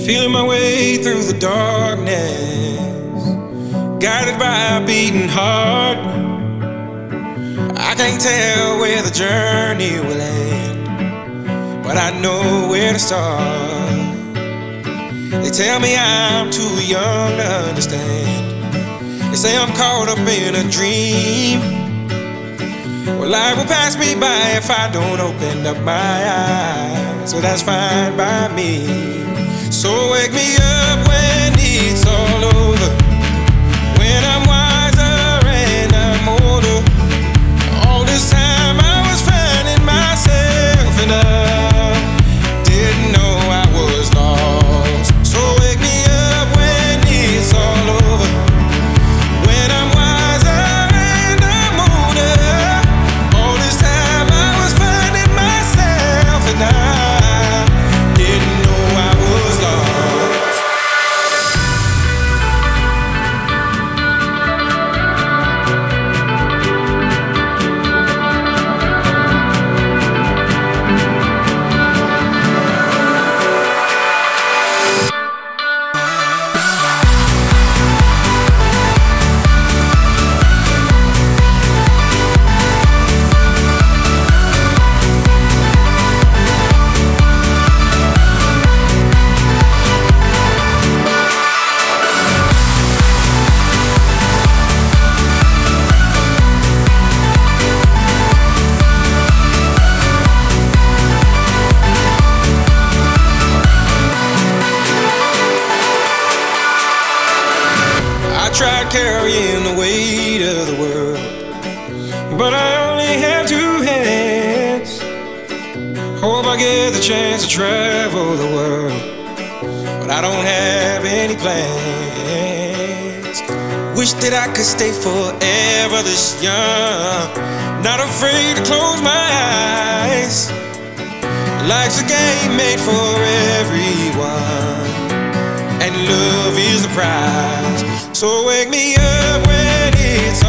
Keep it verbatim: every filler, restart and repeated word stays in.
Feeling my way through the darkness, guided by a beating heart. I can't tell where the journey will end, but I know where to start. They tell me I'm too young to understand. They say I'm caught up in a dream. Well, life will pass me by if I don't open up my eyes. So that's fine by me. So wake me up when it's all over, when I'm wiser and I'm older. All this time I was finding myself and I didn't know I was lost. So wake me up when it's all over, when I'm wiser and I'm older. All this time I was finding myself and I didn't know I was lost. I tried carrying the weight of the world, but I only have two hands. Hope I get the chance to travel the world, but I don't have any plans. Wish that I could stay forever this young, not afraid to close my eyes. Life's a game made for everyone, and love is the prize. So wake me up when it's